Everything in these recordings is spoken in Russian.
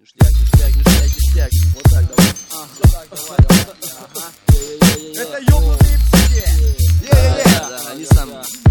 Ништяк, ништяк, ништяк, ништяк. Вот так давай. Это ёбнутые психи. Да, они сами.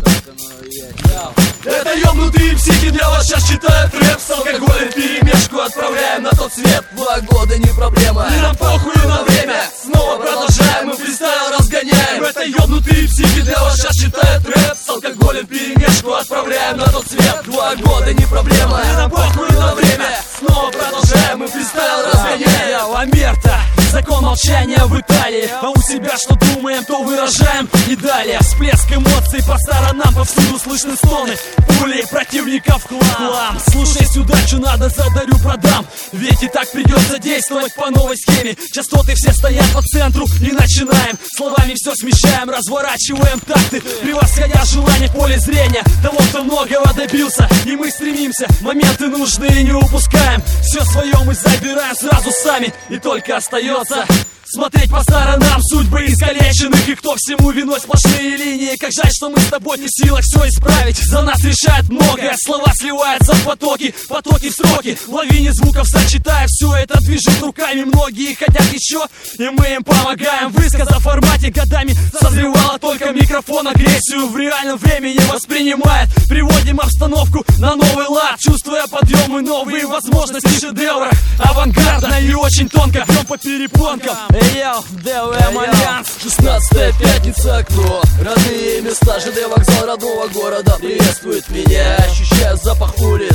Это ёбнутые психи для вас сейчас читают рэп. С алкоголем перемешку отправляем на тот свет. 2 года не проблема. И нам похуй на время. Снова продолжаем, мы фристайл разгоняем. Это ёбнутые психи для вас сейчас читают рэп. С алкоголем перемешку отправляем на тот свет. 2 года не проблема. И нам похуй на время. Снова продолжаем, мы фристайл разгоняем. Ламерта, закон молчания в Италии. А у себя что думаем, то выражаем. И далее всплеск эмоций по сторонам. Повсюду слышны стоны пулей противников в хлам. Слушай сюда, что надо, задарю, продам. Ведь и так придется действовать по новой схеме. Частоты все стоят по центру и начинаем. Словами все смещаем, разворачиваем такты, превосходя желание в поле зрения того, кто многого добился. И мы стремимся, моменты нужные не упускаем. Все свое мы забираем сразу сами. И только остается смотреть по сторонам судьбы искалеченных. И кто всему виной, сплошные линии. Как жаль, что мы с тобой не в силах все исправить. За нас решает многое, слова сливаются в потоки. Потоки в строки, в лавине звуков сочетая. Все это движет руками, многие хотят еще, и мы им помогаем. Высказа в формате годами созревала только микрофон. Агрессию в реальном времени воспринимает. Приводим обстановку на новый лад, чувствуя подъем и новые возможности шедевра. Авангардно и очень тонко, бьем по перепонкам. Йоу, ДВМ Альянс. 16-я пятница, окно. Родные места, ЖД вокзал родного города приветствует меня. Ощущаю запах улиц,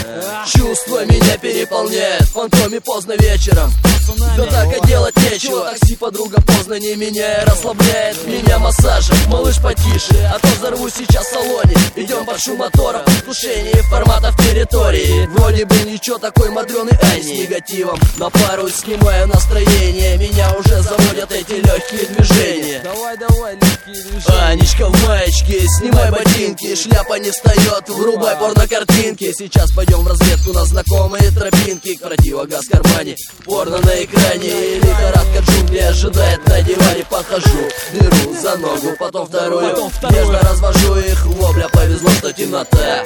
чувство меня переполняет. В фантоме поздно вечером, да так и делать нечего. Такси подруга поздно не меняя расслабляет меня массажем. Малыш потише, а то взорвусь сейчас в салоне. Идем под шум мотора, предвкушение форматов территории. Вроде бы ничего, такой мадреный ай с негативом. На пару снимаю настроение, меня уже заводят эти легкие движения. Давай, легкие движения. Анечка в маечке, снимай ботинки, шляпа не встает, врубай порнокартинки. Сейчас пойдем в разведку на знакомые тропинки. Противогаз в кармане, порно на экране. Лихорадка джунгли ожидает на диване. Подхожу, беру за ногу, потом вторую. Нежно развожу их, вопля, повезло, что темнота.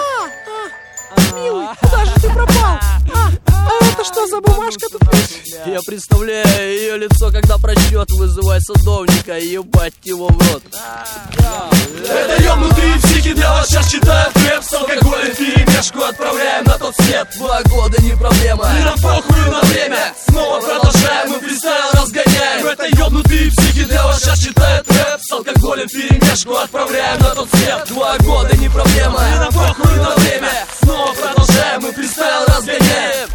Милый, куда же ты пропал? Это что за бумажка тут? Я представляю ее лицо, когда прочтет, вызывай садовника, ебать его в рот. Это ёбнутые психи для вас сейчас читают рэп. С алкоголем перемешку отправляем на тот свет. 2 года не проблема. И нам похуй на время. Снова продолжаем, мы фристайл разгоняем. Это ёбнутые психи для вас сейчас читают рэп. С алкоголем перемешку отправляем на тот свет. 2 года не проблема. И нам похуй на время. Снова продолжаем, мы фристайл разгоняем.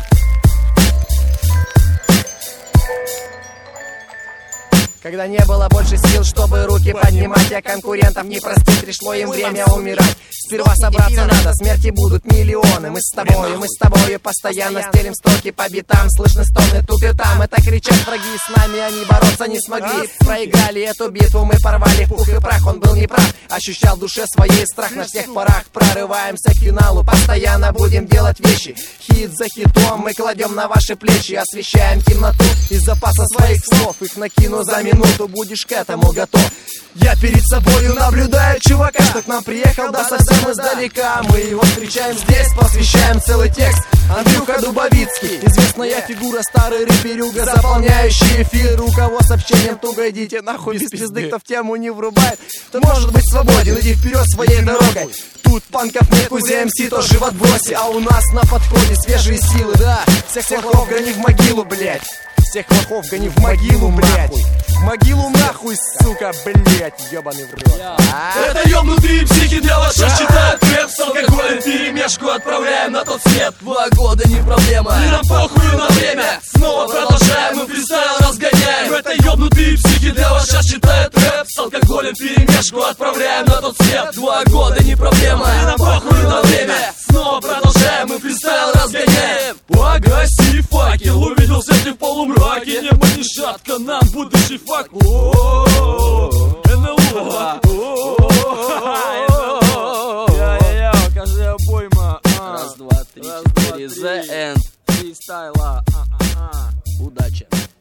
Когда не было больше сил, чтобы руки поднимать, а конкурентов не простить, пришло им время умирать. Сперва собраться надо, смерти будут миллионы. Мы с тобою постоянно стелим строки по битам. Слышны стоны тут и там, это кричат враги. С нами они бороться не смогли. Проиграли эту битву, мы порвали пух и прах. Он был неправ, ощущал в душе своей страх. На всех парах прорываемся к финалу. Постоянно будем делать вещи, хит за хитом мы кладем на ваши плечи. Освещаем темноту из запаса своих слов. Их накину за минуту, будешь к этому готов. Я перед собою наблюдаю чувака, что к нам приехал, да совсем издалека. Мы его встречаем здесь, посвящаем целый текст. Андрюха Дубовицкий, известная фигура, старый рэперюга, заполняющий эфир. У кого с общением туго, идите нахуй, без пизды, кто в тему не врубает, то может быть свободен, иди вперед своей дорогой. Тут панков нет, кузя МС тоже в отбросе, а у нас на подходе свежие силы, да. Всех лохов гони в могилу, блять. Всех лохов гони в могилу, блять. В могилу нахуй, сука, блять, ебаный в рот. Это ёбнутые психи для вас сейчас читают рэп. С алкоголем перемешку отправляем на тот свет. 2 года не проблема. И нам похуй на время. Снова продолжаем, мы фристайл разгоняем. Это ёбнутые психи для вас сейчас читают рэп. С алкоголем перемешку отправляем на тот свет. 2 года не проблема. И нам похуй на время. Снова продолжаем, мы фристайл разгоняем. Погаси факел, увиделся ты в полумраке. Небо не шатко, нам будущий факт. НЛО. Каждая обойма. Раз, два, три, четыре, The End. Фристайла. Удачи.